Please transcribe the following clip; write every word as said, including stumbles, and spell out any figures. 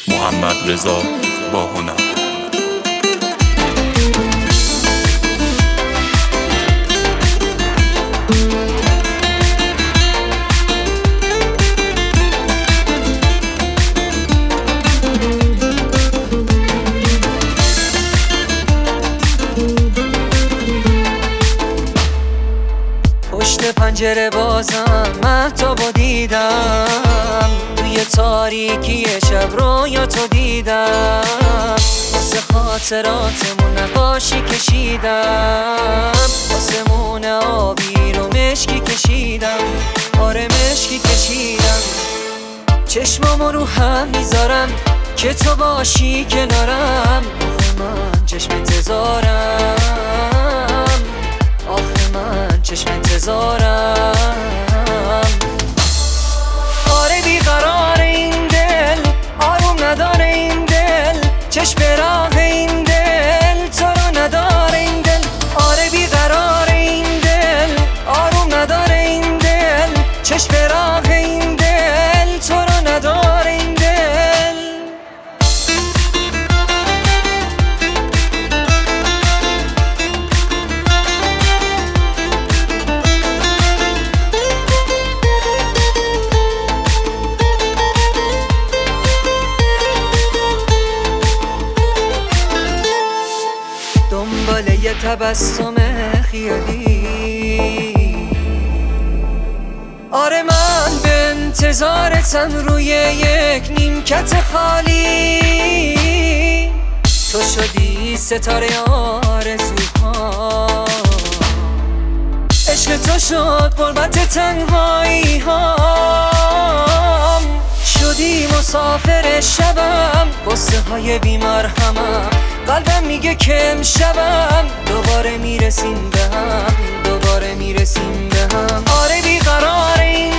محمد رضا با هنر. پشت پنجره بازم مهتابو دیدم، توی تاریکی شب رویاتو دیدم، واسه خاطراتمون نقاشی کشیدم، واسه مون آبی رو مشکی کشیدم، آره مشکی کشیدم. چشمامو رو هم میذارم که تو باشی کنارم، آخه من چشم انتظارم، آخه من چشم انتظارم. آره بیقرار این دل، آروم نداره این دل، چشم راه این دل تو رو نداره این دل. آره بیقرار این دل، آروم نداره این دل، چشم راه این دل تو رو نداره این دل. دنبال یه تبسم خیالی، آره من به انتظارتم روی یک نیمکت خالی. تو شدی ستاره آرزوها، عشق تو شد قربت تنهایی هام، شدی مسافر شبم، قصه های بیمرهمم، قلبم میگه که امشبم دوباره میرسیم به هم، دوباره میرسیم به هم. آره بیقرار این